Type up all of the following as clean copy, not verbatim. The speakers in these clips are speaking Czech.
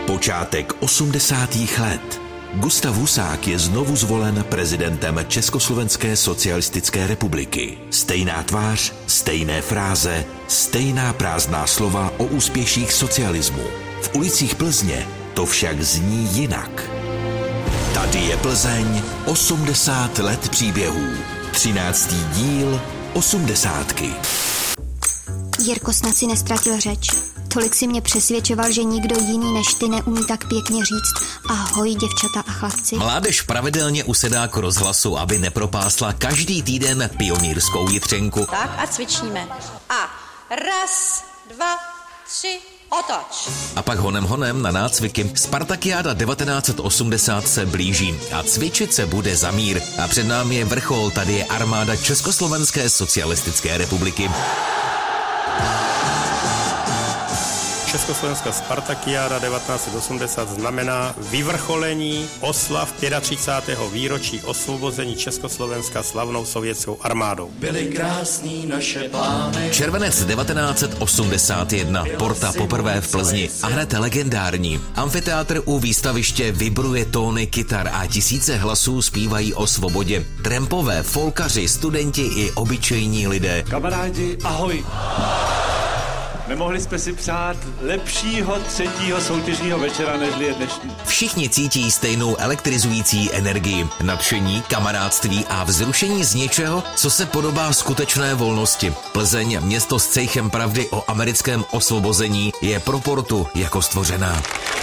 Počátek 80. let. Gustav Husák je znovu zvolen prezidentem Československé socialistické republiky. Stejná tvář, stejné fráze, stejná prázdná slova o úspěších socialismu. V ulicích Plzně to však zní jinak. Tady je Plzeň, 80 let příběhů. 13. díl, 80. Jirko, snad si neztratil řeč. Tolik si mě přesvědčoval, že nikdo jiný než ty neumí tak pěkně říct ahoj, děvčata a chlapci. Mládež pravidelně usedá k rozhlasu, aby nepropásla každý týden pionýrskou jitřenku. Tak a cvičíme. A 1, 2, 3, otoč. A pak honem na nácviky. Spartakiáda 1980 se blíží a cvičit se bude za mír. A před námi je vrchol, tady je armáda Československé socialistické republiky. Československá Spartakiáda 1980 znamená vyvrcholení oslav 35. výročí osvobození Československa slavnou sovětskou armádou. Byly krásný naše plány. Červenec 1981, Porta poprvé v Plzni a hned legendární. Amfiteátr u výstaviště vibruje tóny kytar a tisíce hlasů zpívají o svobodě. Trampové, folkaři, studenti i obyčejní lidé. Kamarádi, ahoj! Nemohli jsme si přát lepšího třetího soutěžního večera, nežli je dnešní. Všichni cítí stejnou elektrizující energii, nadšení, kamarádství a vzrušení z něčeho, co se podobá skutečné volnosti. Plzeň, město s cejchem pravdy o americkém osvobození, je pro Portu jako stvořená.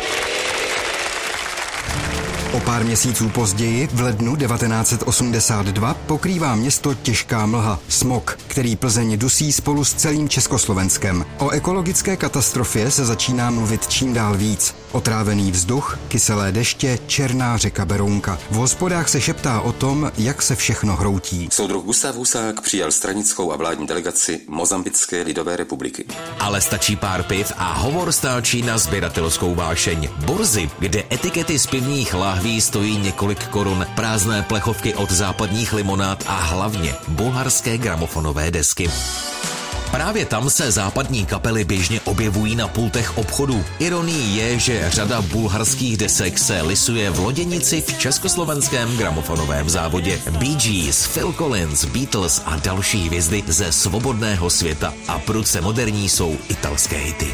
O pár měsíců později, v lednu 1982, pokrývá město těžká mlha, smog, který Plzeň dusí spolu s celým Československem. O ekologické katastrofě se začíná mluvit čím dál víc. Otrávený vzduch, kyselé deště, černá řeka Berounka. V hospodách se šeptá o tom, jak se všechno hroutí. Soudruh Gustav Husák přijal stranickou a vládní delegaci Mozambické lidové republiky. Ale stačí pár piv a hovor stáčí na sběratelskou vášeň. Borzy, kde etikety z pivních láhví stojí několik korun, prázdné plechovky od západních limonád a hlavně bulharské gramofonové desky. Právě tam se západní kapely běžně objevují na pultech obchodů. Ironií je, že řada bulharských desek se lisuje v loděnici v československém gramofonovém závodě. Bee Gees, Phil Collins, Beatles a další hvězdy ze svobodného světa. A prudce moderní jsou italské hity.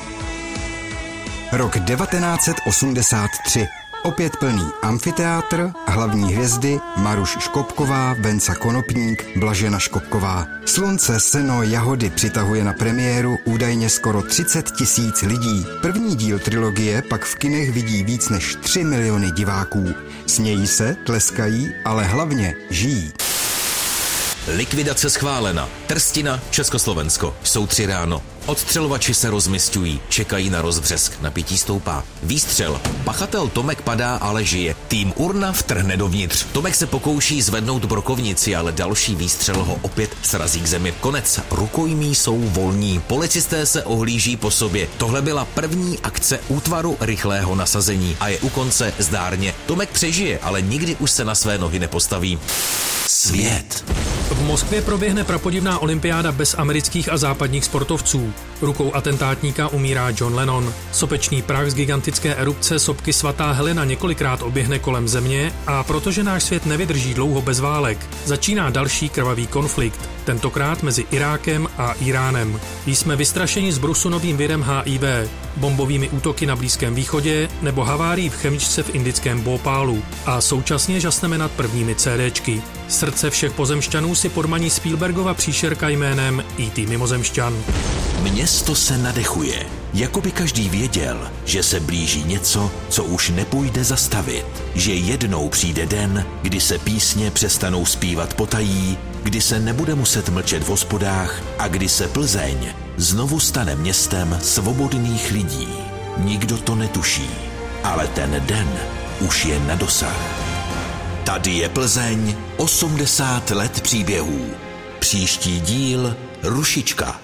Rok 1983. Opět plný amfiteátr, hlavní hvězdy Maruš Škopková, Venca Konopník, Blažena Škopková. Slunce, seno, jahody přitahuje na premiéru údajně skoro 30 000 lidí. První díl trilogie pak v kinech vidí víc než 3 miliony diváků. Smějí se, tleskají, ale hlavně žijí. Likvidace schválena. Trstina, Československo. Jsou 3 ráno. Odstřelovači se rozmisťují, čekají na rozbřesk, napětí stoupá. Výstřel. Pachatel Tomek padá, ale žije. Tým Urna vtrhne dovnitř. Tomek se pokouší zvednout brokovnici, ale další výstřel ho opět srazí k zemi. Konec. Rukojmí jsou volní. Policisté se ohlíží po sobě. Tohle byla první akce útvaru rychlého nasazení a je u konce zdárně. Tomek přežije, ale nikdy už se na své nohy nepostaví. Svět. V Moskvě proběhne prapodivná olympiáda bez amerických a západních sportovců. Rukou atentátníka umírá John Lennon. Sopečný prach z gigantické erupce sopky Svatá Helena několikrát oběhne kolem země a protože náš svět nevydrží dlouho bez válek, začíná další krvavý konflikt, tentokrát mezi Irákem a Iránem. Jsme vystrašeni zbrusu novým virem HIV, bombovými útoky na Blízkém východě nebo havárií v chemičce v indickém Bhopálu a současně žasneme nad prvními CDčky. Srdce všech pozemšťanů si podmaní Spielbergova příšerka jménem E.T. mimozemšťan. Město se nadechuje, jako by každý věděl, že se blíží něco, co už nepůjde zastavit. Že jednou přijde den, kdy se písně přestanou zpívat potají, kdy se nebude muset mlčet v hospodách a kdy se Plzeň znovu stane městem svobodných lidí. Nikdo to netuší, ale ten den už je na dosah. Tady je Plzeň, 80 let příběhů. Příští díl Rušička.